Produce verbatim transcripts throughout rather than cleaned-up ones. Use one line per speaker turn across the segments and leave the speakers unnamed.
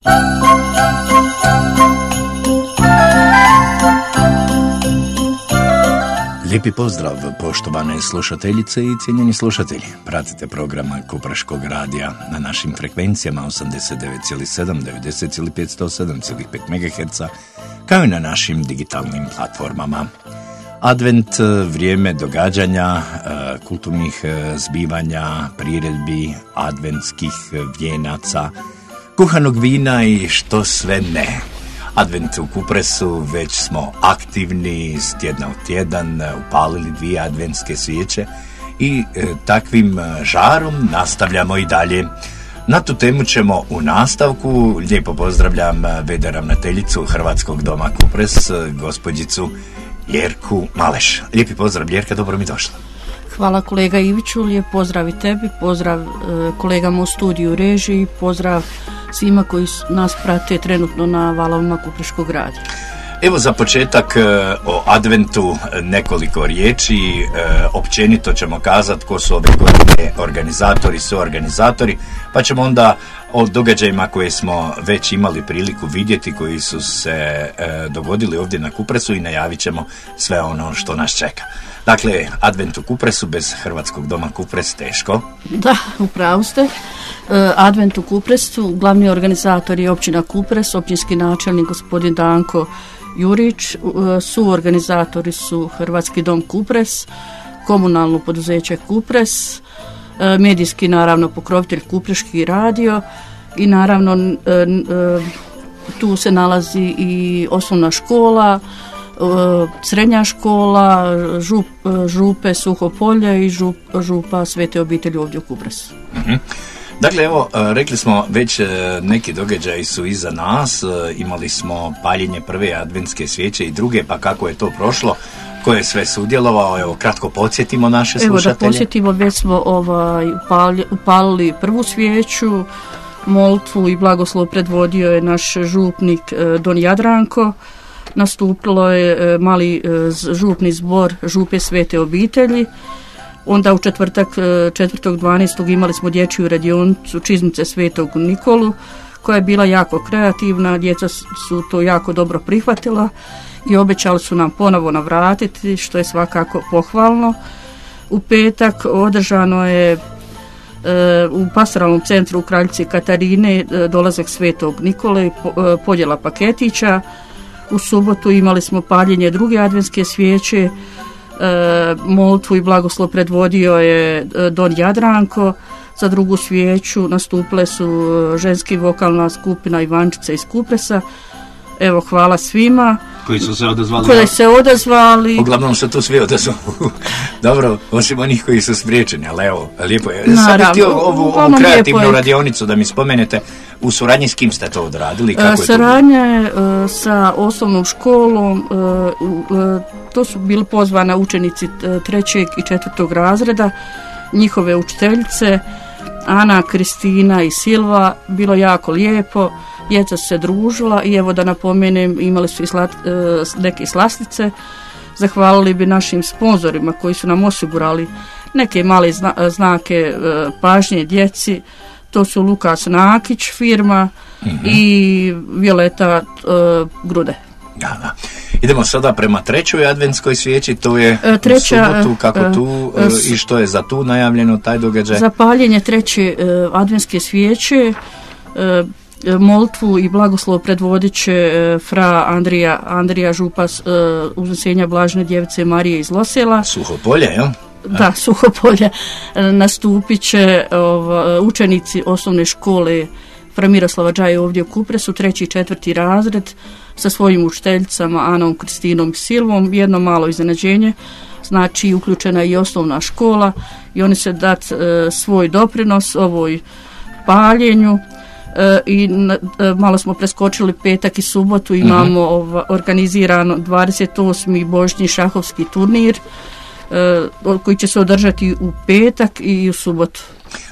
Lijepi pozdrav, poštovane slušateljice i cijenjeni slušatelji. Pratite program Kupreškog radija na našim frekvencijama osamdeset devet zarez sedam, devedeset zarez pet, sto sedam zarez pet megaherca, kao i na našim digitalnim platformama. Advent, vrijeme događanja, kulturnih zbivanja, priredbi, adventskih vijenaca, kuhanog vina i što sve ne. Advent u Kupresu, već smo aktivni iz tjedna u tjedan, upalili dvije adventske svijeće i e, takvim žarom nastavljamo i dalje. Na tu temu ćemo u nastavku. Lijepo pozdravljam ve de ravnateljicu Hrvatskog doma Kupres, gospođicu Ljerku Maleš. Lijepi pozdrav, Ljerka, dobro mi došla.
Hvala kolega Iviću, lijep pozdrav i tebi, pozdrav e, kolegama u studiju režiji, pozdrav svima koji nas prate trenutno na valovima Kupreškog radija.
Evo za početak o adventu nekoliko riječi, općenito ćemo kazati ko su ove godine organizatori, suorganizatori, pa ćemo onda o događajima koje smo već imali priliku vidjeti, koji su se dogodili ovdje na Kupresu i najavit ćemo sve ono što nas čeka. Dakle, advent u Kupresu bez Hrvatskog doma Kupres teško.
Da, upravo ste. Advent u Kupresu, glavni organizator je općina Kupres, općinski načelnik gospodin Danko Jurić, suorganizatori su Hrvatski dom Kupres, komunalno poduzeće Kupres, medijski naravno pokrovitelj Kupreški radio i naravno tu se nalazi i osnovna škola, srednja škola, žup, župe Suhopolje i žup, župa Svete obitelji ovdje u Kupresu.
Mm-hmm. Dakle, evo, rekli smo već neki događaji su iza nas, imali smo paljenje prve adventske svijeće i druge, pa kako je to prošlo, ko je sve sudjelovao, evo, kratko podsjetimo naše slušatelje.
Evo da podsjetimo, već smo ovaj, upali, upalili prvu svijeću, molitvu i blagoslov predvodio je naš župnik Don Jadranko, nastupilo je mali župni zbor župe Svete obitelji. Onda u četvrtak, četvrtog dvanaestog imali smo dječju radionicu Čizmice Svetog Nikolu, koja je bila jako kreativna, djeca su to jako dobro prihvatila i obećali su nam ponovo navratiti, što je svakako pohvalno. U petak održano je e, u pastoralnom centru u Kraljici Katarine e, dolazak Svetog Nikole, po, e, podjela paketića. U subotu imali smo paljenje druge adventske svijeće, E, molitvu i blagoslov predvodio je Don Jadranko. Za drugu svijeću nastupile su ženski vokalna skupina Ivančice iz Kupresa. Evo, hvala svima
koji su se odazvali.
Koji se odazvali.
Uglavnom su tu svi odazvali. Dobro, osim onih koji su spriječeni, ali evo, lijepo je. Sad bih htio ovu, ovu kreativnu radionicu da mi spomenete, u suradnji s kim ste to odradili? Kako je
Saradnja je uh, sa osnovnom školom, uh, uh, to su bili pozvana učenici trećeg i četvrtog razreda, njihove učiteljice Ana, Kristina i Silva, bilo jako lijepo, djeca su se družila i evo da napomenem, imali su i slat, uh, neke slastice. Zahvalili bi našim sponzorima koji su nam osigurali neke male zna, znake uh, pažnje djeci. To su Lukas Nakić firma, mm-hmm, i Violeta uh, Grude.
Da, da. Idemo sada prema trećoj adventskoj svijeći, to je
Treća,
u subotu, kako tu uh, uh, i što je za tu najavljeno taj događaj?
Za paljenje treće uh, adventske svijeće, uh, molitvu i blagoslov predvodit će uh, fra Andrija, Andrija Župa uh, Uznesenja Blažene djevice Marije iz Losela.
Suhopolje, jel?
Da, Suhopolje. Nastupit će ova, učenici osnovne škole fra Miroslava Džaje ovdje u Kupresu, treći i četvrti razred, sa svojim učiteljicama Anom, Kristinom i Silvom. Jedno malo iznenađenje, znači uključena je i osnovna škola i oni će dati e, svoj doprinos ovoj paljenju. E, i na, e, malo smo preskočili petak i subotu, imamo mm-hmm. ova, organizirano dvadeset osmi božićni šahovski turnir, koji će se održati u petak i u subotu.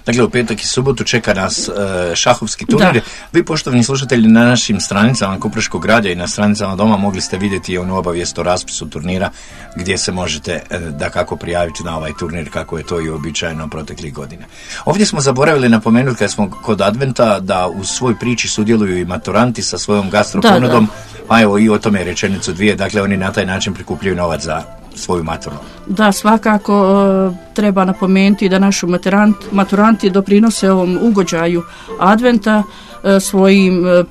Dakle, u petak i subotu čeka nas uh, šahovski turnir.
Da.
Vi, poštovani slušatelji, na našim stranicama Kupreškog radija i na stranicama doma mogli ste vidjeti onu obavijest o raspisu turnira gdje se možete uh, da kako prijaviti na ovaj turnir, kako je to i uobičajeno proteklih godina. Ovdje smo zaboravili napomenuti kad smo kod Adventa da u svoj priči sudjeluju i maturanti sa svojom gastroponudom, a evo i o tome rečenicu dvije, dakle oni na taj način prikupljaju novac za svoju maturu.
Da, svakako uh, treba napomenuti da naši maturant, maturanti doprinose ovom ugođaju Adventa uh, svojim uh,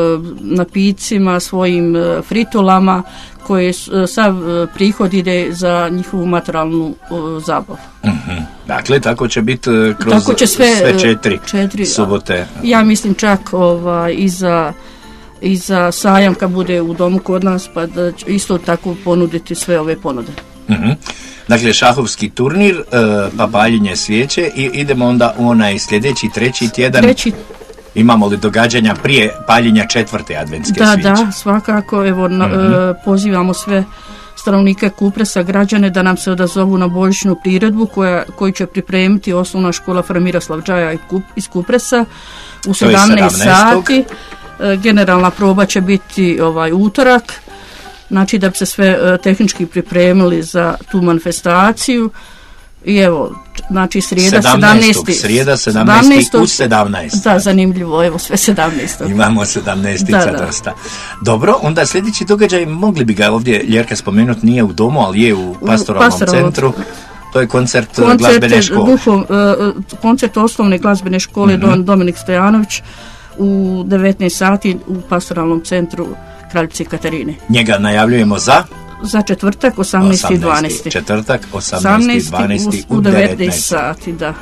napicima, svojim uh, fritulama, koje uh, sav uh, prihod ide za njihovu maturalnu uh, zabavu.
Mm-hmm. Dakle, tako će biti uh, kroz
tako će sve,
sve četiri,
četiri
subote.
Ja mislim čak ovaj, i za i za sajam kad bude u domu kod nas, pa da će isto tako ponuditi sve ove ponude.
Mm-hmm. Dakle, šahovski turnir, uh, pa paljenje svijeće i idemo onda u onaj sljedeći, treći tjedan.
Treći...
Imamo li događanja prije paljenja četvrte adventske
da,
svijeće? Da,
svakako. Evo, mm-hmm. uh, pozivamo sve stanovnike Kupresa, građane, da nam se odazovu na božićnu priredbu koja, koju će pripremiti osnovna škola Fra Miroslav Džaja iz Kupresa u sedamnaest sati. Generalna proba će biti ovaj utorak, znači da bi se sve uh, tehnički pripremili za tu manifestaciju. I evo, znači srijeda sedamnaestog
Srijeda sedamnaesti u sedamnaest.
Da, zanimljivo, evo sve sedamnaestog
Imamo sedamnaestica dosta. Dobro, onda sljedeći događaj, mogli bi ga ovdje Ljerka spomenuti, nije u domu, ali je u pastoralnom
Pastoralno.
centru. To je koncert,
koncert
glazbene škole.
Duhov, uh, koncert osnovne glazbene škole mm-hmm. Don Dominik Stojanović u devetnaest sati u pastoralnom centru Kraljice Katarine. Njega
najavljujemo za?
Za četvrtak, osamnaesti i dvanaesti
Četvrtak, osamnaesti i dvanaesti u devetnaest
sati, da.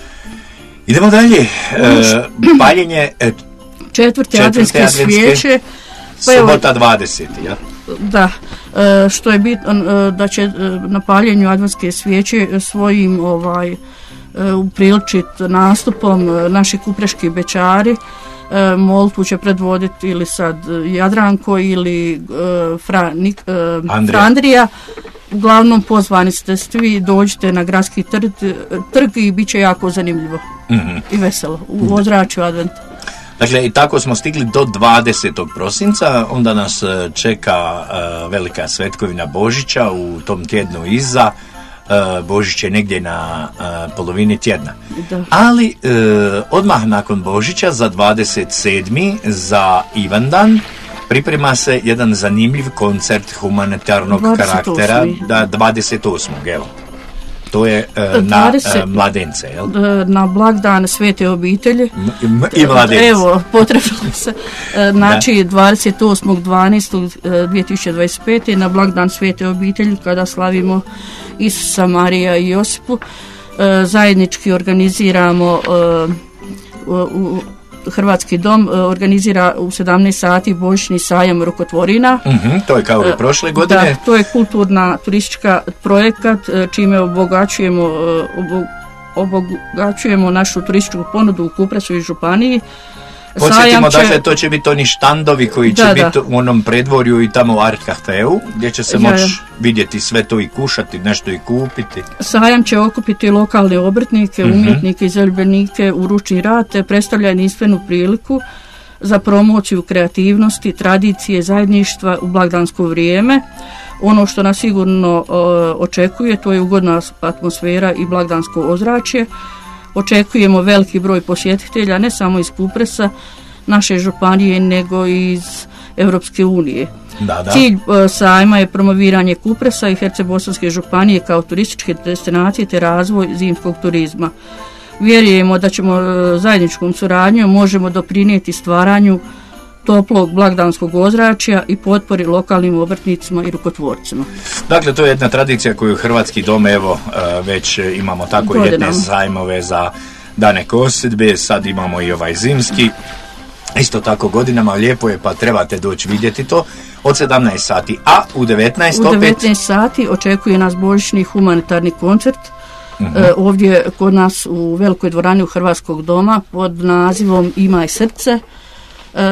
Idemo dalje. E, paljenje e,
četvrte adventske svijeće.
Pa subota dvadeseti Ja?
Da, e, što je bitno e, da će e, na paljenju adventske svijeće svojim ovaj upriličit nastupom e, naši kupreški bećari. E, molitvu će predvoditi ili sad Jadranko ili e, Fra, Nik, e, Andrija. Fra Andrija. Uglavnom pozvani ste svi, dođite na gradski trg, trg i bit će jako zanimljivo mm-hmm. i veselo u ozračju adventa.
Dakle, i tako smo stigli do dvadesetog prosinca, onda nas čeka uh, velika svetkovina Božića u tom tjednu iza. Uh, Božić je negdje na uh, polovini tjedna. Da. Ali uh, odmah nakon Božića za dvadeset sedmi za Ivandan priprema se jedan zanimljiv koncert humanitarnog
dvadeset osmi
karaktera. Da, dvadeset osmog Evo. To je uh, dvadeset na uh, mladence, jel?
Na blagdan Svete obitelji.
M- I mladence.
Evo, potrebno se. Uh, znači, dvadeset osmog dvanaestog dvije tisuće dvadeset pete na blagdan Svete obitelji, kada slavimo Isusa, Marija i Josipu, uh, zajednički organiziramo uh, u, u Hrvatski dom uh, organizira u sedamnaest sati božićni sajam rukotvorina.
Mm-hmm, to je kao i prošle godine.
Da, to je kulturna turistička projekat čime obogaćujemo, obogaćujemo našu turističku ponudu u Kupresu i županiji.
Podsjetimo,
će...
dakle, to će biti oni štandovi koji će da, biti da. u onom predvorju i tamo u Art Cafeu, gdje će se moći ja, ja. vidjeti sve to i kušati, nešto i kupiti.
Sajam će okupiti lokalne obrtnike, mm-hmm. umjetnike i zaljubljenike u ručni rad, te predstavlja jedinstvenu priliku za promociju kreativnosti, tradicije, zajedništva u blagdansko vrijeme. Ono što nas sigurno o, očekuje, to je ugodna atmosfera i blagdansko ozračje. Očekujemo veliki broj posjetitelja, ne samo iz Kupresa, naše županije, nego i iz Europske unije.
Da, da.
Cilj e, sajma je promoviranje Kupresa i Herceg-bosanske županije kao turističke destinacije te razvoj zimskog turizma. Vjerujemo da ćemo e, zajedničkom suradnjom možemo doprinijeti stvaranju toplog blagdanskog ozračja i potpori lokalnim obrtnicima i rukotvorcima.
Dakle, to je jedna tradicija koju Hrvatski dom, evo, već imamo tako jedne sajmove za dane kosidbe, sad imamo i ovaj zimski, isto tako godinama, lijepo je, pa trebate doći vidjeti to, od sedamnaest sati, a u devetnaest
u
opet...
devetnaest sati očekuje nas božićni humanitarni koncert, uh-huh. e, ovdje kod nas u velikoj dvorani u Hrvatskog doma pod nazivom Imaj srce. E,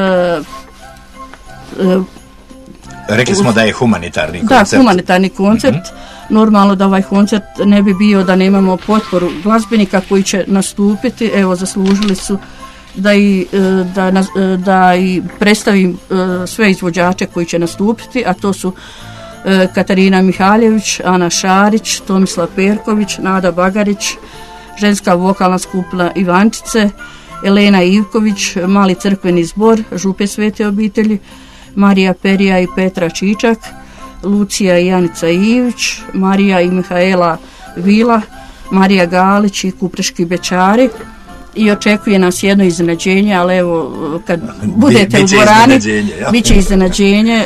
e,
Rekli smo da je humanitarni koncert.
Da, humanitarni koncert. Mm-hmm. normalno da ovaj koncert ne bi bio da nemamo potporu glazbenika koji će nastupiti. Evo, zaslužili su da i, da, da i predstavim sve izvođače koji će nastupiti, a to su Katarina Mihaljević, Ana Šarić, Tomislav Perković, Nada Bagarić, ženska vokalna skupina Ivančice, Elena Ivković, Mali crkveni zbor Župe Svete obitelji, Marija Perija i Petra Čičak, Lucija i Janica Ivić, Marija i Mihaela Vila, Marija Galić i Kupreški Bečari. I očekuje nas jedno iznenađenje, ali evo, kad budete Bi, u dvorani, ja. bit će iznenađenje,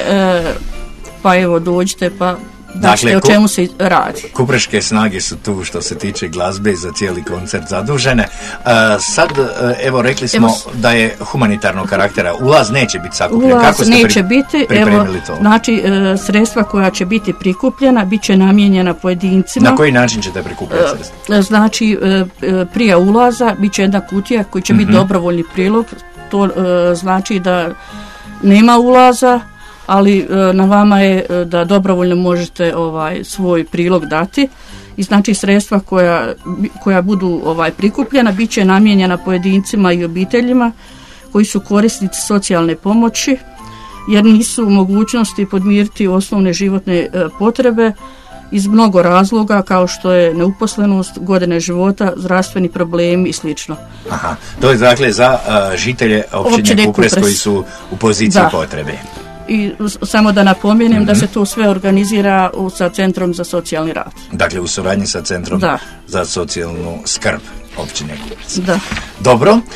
pa evo dođite pa dakle, o čemu se radi.
Kupreške snage su tu što se tiče glazbe i za cijeli koncert zadužene. Uh, sad, uh, evo, rekli smo evo, da je humanitarnog karaktera. Ulaz neće biti sakupljen.
Ulaz
Kako ste
neće
pri,
biti. Evo, to? Znači, uh, sredstva koja će biti prikupljena bit će namijenjena pojedincima.
Na koji način ćete prikupljati sredstva?
Uh, znači, uh, prije ulaza bit će jedna kutija koji će mm-hmm. biti dobrovoljni prilog. To uh, znači da nema ulaza, ali na vama je da dobrovoljno možete ovaj svoj prilog dati i znači sredstva koja, koja budu ovaj prikupljena bit će namijenjena pojedincima i obiteljima koji su korisnici socijalne pomoći jer nisu u mogućnosti podmiriti osnovne životne potrebe iz mnogo razloga kao što je neuposlenost, godine života, zdravstveni problemi i slično.
Aha, to je dakle za uh, žitelje općine, općine Kupres, Kupres koji su u poziciji da. potrebe.
I samo da napomenem mm-hmm. da se to sve organizira u, sa Centrom za socijalni rad.
Dakle, u suradnji sa Centrom da. za socijalnu skrb općine Kupres.
Da.
Dobro, e,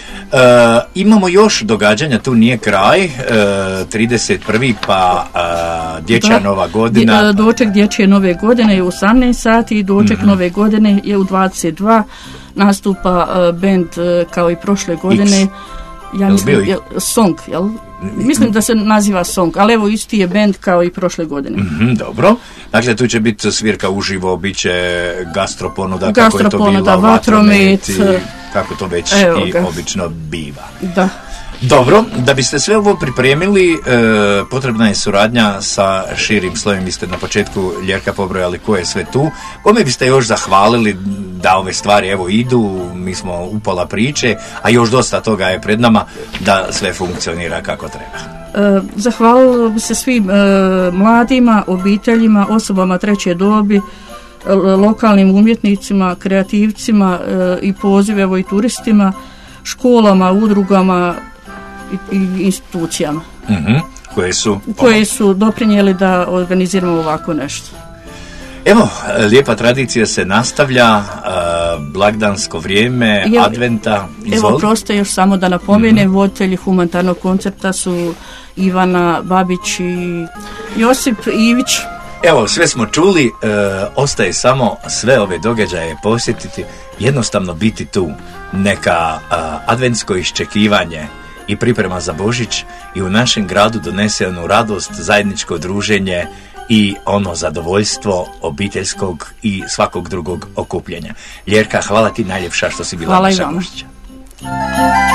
imamo još događanja, tu nije kraj, e, trideset prvi pa e, Dječja da. Nova godina.
Doček Dječje Nove godine je u osamnaest sati i doček mm-hmm. Nove godine je u dvadeset dva. Nastupa uh, band uh, kao i prošle godine. X. Ja mislim, jel, Song, jel? Mislim da se naziva Song, ali evo isti je band kao i prošle godine.
Mm-hmm, dobro. Dakle, tu će biti svirka uživo, bit će gastroponuda, kako je to bilo, vatromet, kako to već i ga. obično biva.
Da.
Dobro, da biste sve ovo pripremili, e, potrebna je suradnja sa širim slojem. Vi ste na početku, Ljerka, pobrojali ko je sve tu. Kome biste još zahvalili da ove stvari evo idu, mi smo upola priče, a još dosta toga je pred nama da sve funkcionira kako treba.
E, zahvalila bi se svim e, mladima, obiteljima, osobama treće dobi, e, lokalnim umjetnicima, kreativcima e, i poziv evo i turistima, školama, udrugama i, i institucijama
mm-hmm. koje su
koje su doprinijeli da organiziramo ovako nešto.
Evo, lijepa tradicija se nastavlja, uh, blagdansko vrijeme, evo, adventa. Izvoli.
Evo, prosto još samo da napomenem, mm-hmm. voditelji humanitarnog koncerta su Ivana Babić i Josip Ivić.
Evo, sve smo čuli, uh, ostaje samo sve ove događaje posjetiti, jednostavno biti tu. Neka uh, adventsko iščekivanje i priprema za Božić i u našem gradu donese onu radost, zajedničko druženje i ono zadovoljstvo obiteljskog i svakog drugog okupljenja. Ljerka, hvala ti najljepša što si bila naša gošća.